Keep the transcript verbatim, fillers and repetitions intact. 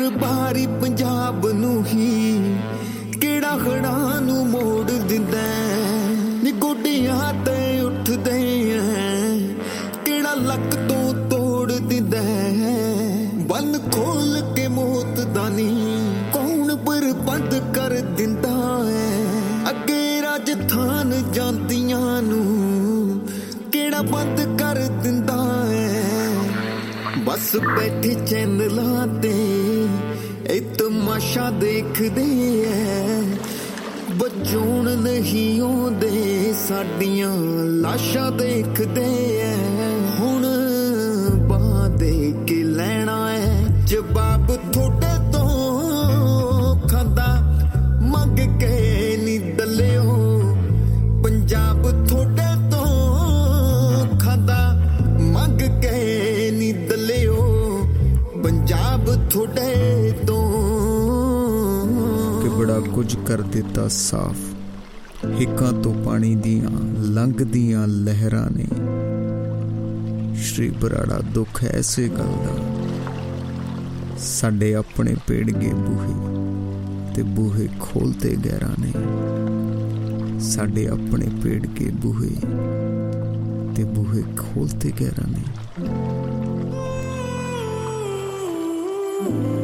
बारी पंजाब नू ही केड़ा खड़ा नू मोड़ दिंदा नी गोडियां ते उठदे केड़ा लक तो तोड़ दिंदा बन खोल के मौत दा नी कौन पर बंद कर दिंदा है अगे राजस्थान जांदियां नू केड़ा बंद कर दिंदा है बस बैठे चैनलां ते ए तमाशा देखदे ऐ बजून नहीं आउंदे साडियां लाशां देखदे ऐ हुण बांह दे के लैणा है जवाब थोड़े तो खांदा मंग के नी दलियो पंजाब थोड़े तो खांदा मंग के नी दलियो पंजाब थोड़े तो कि बड़ा कुछ कर दिता साफ हिक्कां तो पानी दियां लंघदियां लहरां ने श्री बराड़ा दुख ऐसे गल दा साडे अपने पेड़ गए बूहे ते बूहे खोलते गैरां ने साडे अपने पेड़ के बूहे ते बूहे खोलते गैरां ने